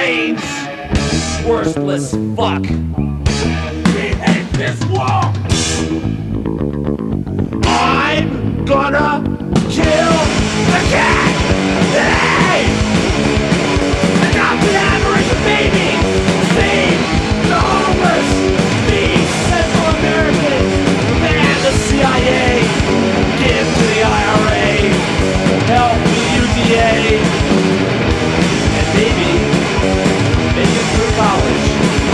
brains. Worthless fuck. We hate this war. I'm gonna kill the cat. Hey! And not the average baby. Save the homeless. These Central Americans. And the CIA. Give to the IRA. Help the UDA. And maybe make it through college.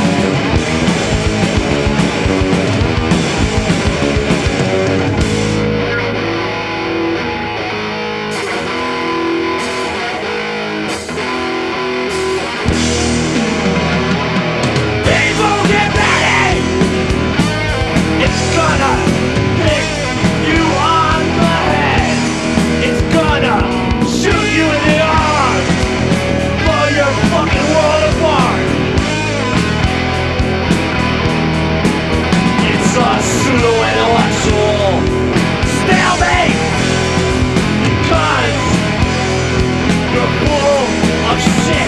Pseudo-intellectual stalemate, because you're full of shit.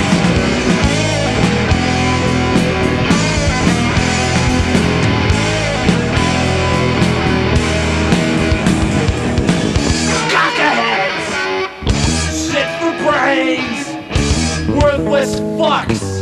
Cockaheads, shit for brains, worthless fucks.